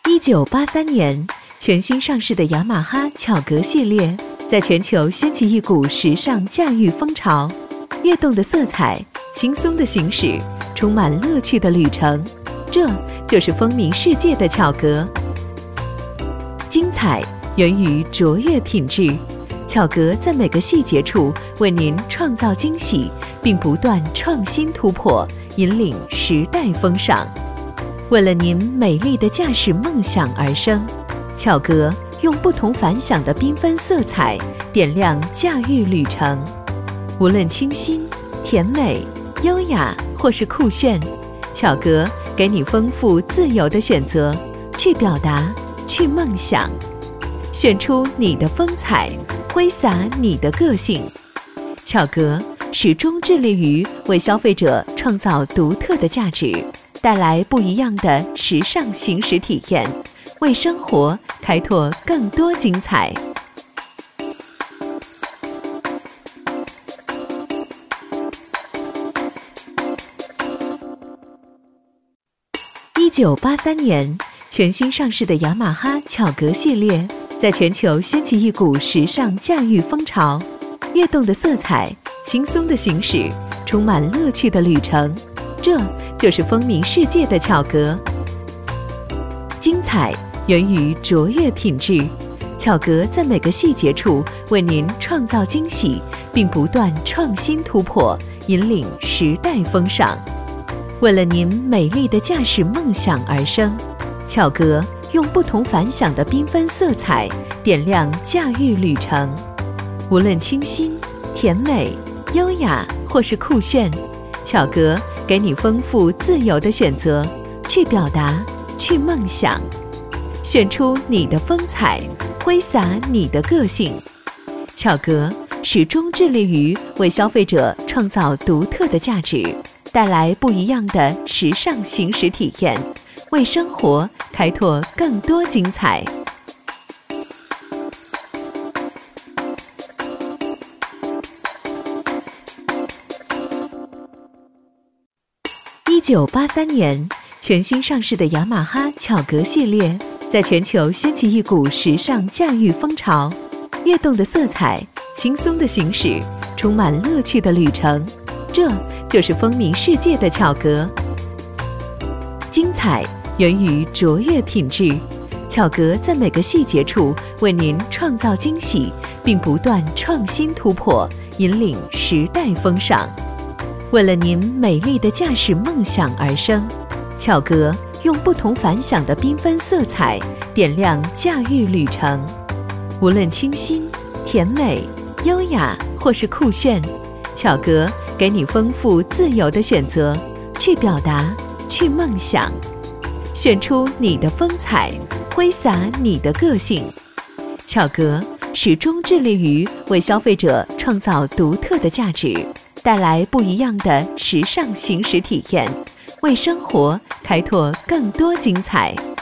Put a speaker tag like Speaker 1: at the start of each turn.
Speaker 1: 1983年，全新上市的雅马哈巧格系列在全球掀起一股时尚驾驭风潮。跃动的色彩，轻松的行驶，充满乐趣的旅程，这就是风靡世界的巧格。精彩源于卓越品质，巧格在每个细节处为您创造惊喜，并不断创新突破，引领时代风尚。为了您美丽的驾驶梦想而生，巧格用不同凡响的缤纷色彩点亮驾驭旅程。无论清新、甜美、优雅或是酷炫，巧格给你丰富自由的选择，去表达，去梦想，选出你的风采，挥洒你的个性。巧格始终致力于为消费者创造独特的价值，带来不一样的时尚行驶体验，为生活开拓更多精彩。1983年，全新上市的雅马哈巧格系列在全球掀起一股时尚驾驭风潮。跃动的色彩，轻松的行驶，充满乐趣的旅程，这就是风靡世界的巧格。精彩源于卓越品质，巧格在每个细节处为您创造惊喜，并不断创新突破，引领时代风尚。为了您美丽的驾驶梦想而生，巧格用不同凡响的缤纷色彩点亮驾驭旅程。无论清新、甜美、优雅或是酷炫，巧格给你丰富自由的选择，去表达，去梦想，选出你的风采，挥洒你的个性。巧格始终致力于为消费者创造独特的价值，带来不一样的时尚行驶体验，为生活开拓更多精彩。1983年，全新上市的雅马哈巧格系列在全球掀起一股时尚驾驭风潮。跃动的色彩，轻松的行驶，充满乐趣的旅程，这就是风靡世界的巧格。精彩源于卓越品质，巧格在每个细节处为您创造惊喜，并不断创新突破，引领时代风尚。为了您美丽的驾驶梦想而生，巧格用不同凡响的缤纷色彩点亮驾驭旅程。无论清新、甜美、优雅或是酷炫，巧格给你丰富自由的选择，去表达，去梦想，选出你的风采，挥洒你的个性。巧格始终致力于为消费者创造独特的价值，带来不一样的时尚行驶体验，为生活开拓更多精彩。